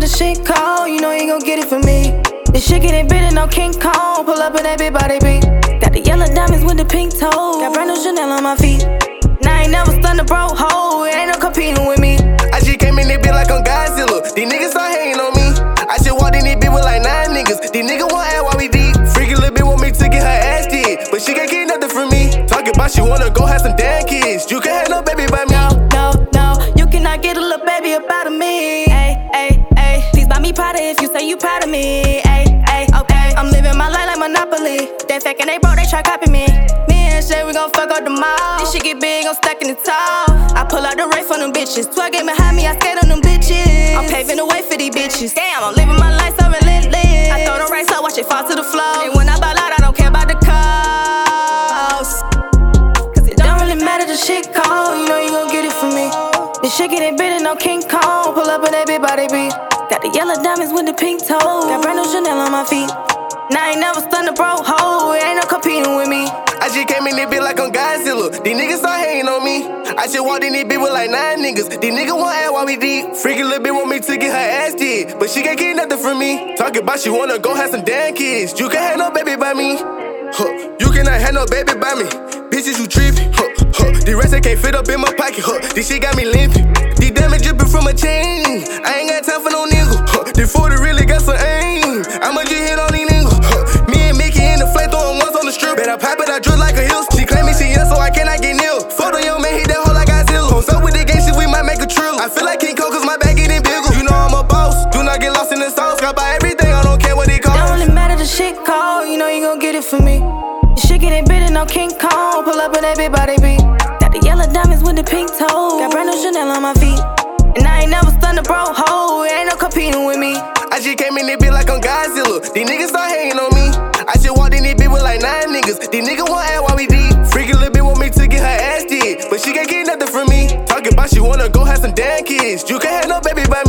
the shit cold, you know you gon' get it from me. This shit getting bit no King Kong. Pull up in that big body beat. Got the yellow diamonds with the pink toes. Got brand new Chanel on my feet. Now I ain't never stunned a bro hoe. It ain't no competing with me. I just came in this bitch like I'm Godzilla. These niggas start hating on me. I just walked in this bitch with like 9 niggas. These niggas want ass while we deep. Freaky little bitch want me to get her ass did, but she can't get nothing from me. Talking about she wanna go have some damn kids. You can't have no baby by me. No, you cannot get a little baby up out of me. Ay. Please buy me Prada if you say you proud of me. Ay, okay. I'm living my life like Monopoly. They fake and they broke, they try copy me. Me and Shay, we gon' fuck up the mall. This shit get big, I'm stacking it tall. I pull out the race for them bitches. Twerking behind me, I skate on them bitches. I'm paving the way for these bitches. Damn, I'm living my life so relentless. I throw the race up, watch it fall to the floor. And when I ball out, I don't care about the cost. Cause it don't really matter, the shit cold. You know you gon' get it from me. This shit getting bit no King Kong. Pull up in that big body beat. Got the yellow diamonds with the pink toes. Got brand new Chanel on my feet. Now I ain't never stunned a bro hoe. It ain't no competing with me. I just came in this bitch like I'm Godzilla. These niggas start hating on me. I just walked in this bitch with like 9 niggas. These niggas want ass while we deep. Freaky little bitch want me to get her ass did, but she can't get nothing from me. Talking about she wanna go have some damn kids. You can't have no baby by me. You cannot have no baby by me. Bitches, you trippin'. The rest they can't fit up in my pocket. This shit got me limping. These diamonds drippin' from a chain. I ain't got time for no nigga. This 40 really got some aim. I'ma just hit on these niggas. Me and Mickey in the flame throwing ones on the strip. Bet I pop it, I drill like a hill. She claim me she young, so I cannot get near. Photo young man, hit that hole like Godzilla. On up with the gang shit, we might make a trill. I feel like King Cole, cause my bag getting bigger. You know I'm a boss. Do not get lost in the sauce. Got by everything, I don't care what it costs. Don't really matter, the shit cold. You know you gon' get it from me. This shit getting bit no King Kong. Pull up in that big body beat. Got the yellow diamonds with the pink toes. Got brand new Chanel on my feet. And I ain't never stunned a bro hoe. It ain't no competing with me. I just came in this bitch like I'm Godzilla. These niggas start hating on me. I just walked in this bitch with like 9 niggas. These niggas want ass while we deep. Freaky little bitch want me to get her ass did, but she can't get nothing from me. Talking about she wanna go have some damn kids. You can't have no baby by me.